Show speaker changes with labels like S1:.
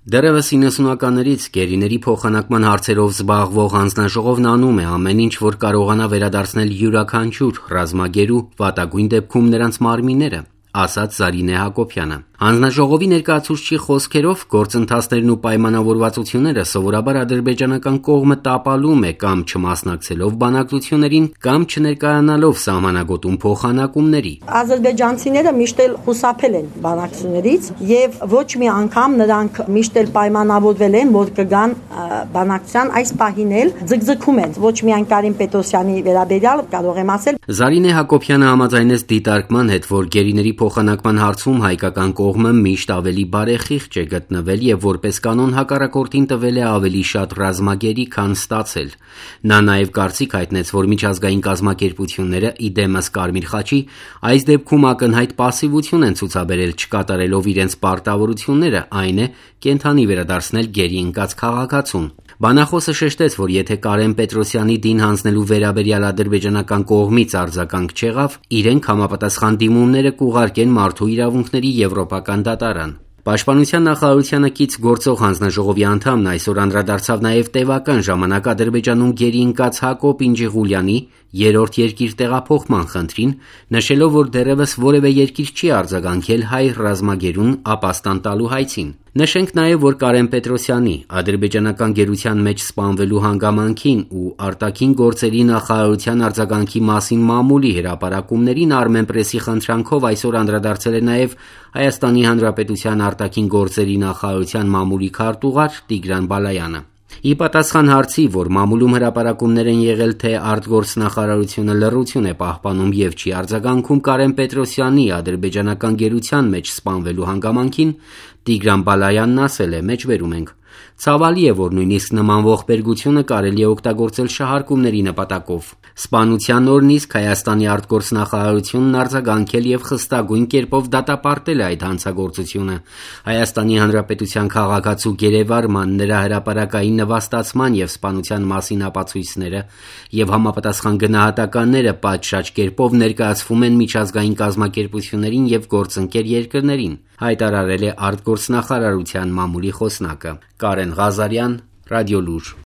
S1: Դեռևս 90-ականներից գերիների փոխանակման հարցերով զբաղվող հանձնաժողովն անում է ամեն ինչ, որ կարողանա վերադարձնել յուրաքանչյուր ռազմագերու, վատագույն դեպքում նրանց մարմինները, ասաց Զարինե Հակոբյանը։ Հանձնաժողովի ներկայացուցչի խոսքերով գործընթացներն ու պայմանավորվածությունները սովորաբար ադրբեջանական կողմը տապալում է կամ չմասնակցելով բանակցություններին, կամ չներկայանալով սահմանագոտում փոխանակումների։
S2: Ադրբեջանցիները միշտ էլ խուսափել են բանակցություններից եւ ոչ մի անգամ նրանք միշտ էլ պայմանավորվել են, որ կգան բանակցության, այս պահին էլ ձգձգում են։ Ոչ միայն Կարեն Պետրոսյանի վերաբերյալ կարող եմ ասել։
S1: Զարինե Հակոբյանը համաձայնեց դիտարկման հետ, որ գերիների փոխանակման հարցում հայկական կողմը միշտ ավելի բարեխիղճ է գտնվել եւ որպես կանոն հակառակորդին տվել է ավելի շատ ռազմագերի, քան ստացել։ Նա նաեւ կարծիք հայտնեց, որ միջազգային կազմակերպությունները, իդեմս Կարմիր խաչի, այս դեպքում ակնհայտ պասիվություն են ցուցաբերել, չկատարելով իրենց պարտավորությունները, այն է կենթանի վերադարձնել գերի ընկած քաղաքացուն։ Բանախոսը շեշտեց, որ եթե Կարեն Պետրոսյանի դին հանձնելու վերաբերյալ ադրբեջանական կողմից արձագանք չեղավ, իրենք համապատասխան դիմումները կուղարկեն Մարդու իրավունքների եվրոպական դատարան։ Պաշտպանության նախարարությանը կից գործող հանձնաժողովի անդամն այսօր անդրադարձավ նաև տևական ժամանակ Ադրբեջանում գերի ընկած Հակոբ Ինջիղուլյանի երրորդ երկիր տեղափոխման խնդրին, նշելով, որ դեռևս որևէ երկիր չի արձագանքել հայ ռազմագերուն ապաստան տալու հայցին։ Նշենք նաև, որ Կարեն Պետրոսյանի ադրբեջանական գերության մեջ սպանվելու հանգամանքին ու արտաքին գործերի նախարարության արձագանքի մասին մամուլի հրապարակումներին Armenpress-ի խնդրանքով այսօր անդրադարձել է նաև Հայաստանի Հանրապետության արտաքին գործերի նախարարության մամուլի քարտուղար Տիգրան Բալայանը։ Ի պատասխան հարցի, որ մամուլում հրապարակումներ են եղել, թե արտգործնախարարությունը լռություն է պահպանում եւ չի արձագանքում Կարեն Պետրոսյանի ադրբեջանական գերության մեջ սպանվելու հանգամանքին, Տիգրան Բալայանն ասել է. «Մեջբերում ենք։ Ցավալի է, որ նույնիսկ նման ողբերգությունը կարելի է օգտագործել շահարկումների նպատակով։ Սպանության օրն իսկ Հայաստանի արտգործնախարարությունն արձագանքել եւ խստագույն կերպով դատապարտել է այդ հանցագործությունը։ Հայաստանի Հանրապետության քաղաքացու գերեվարման, նրա հրապարակային նվաստացման եւ սպանության մասին ապացույցները եւ համապատասխան գնահատականները պատշաճ կերպով ներկայացվում են միջազգային կազմակերպություններին եւ գործընկեր երկրներին», հայտարարել է արտգործնախարարության մամուլի խոսնակը։ Կարեն Ղազարյան, Ռադիոլուր։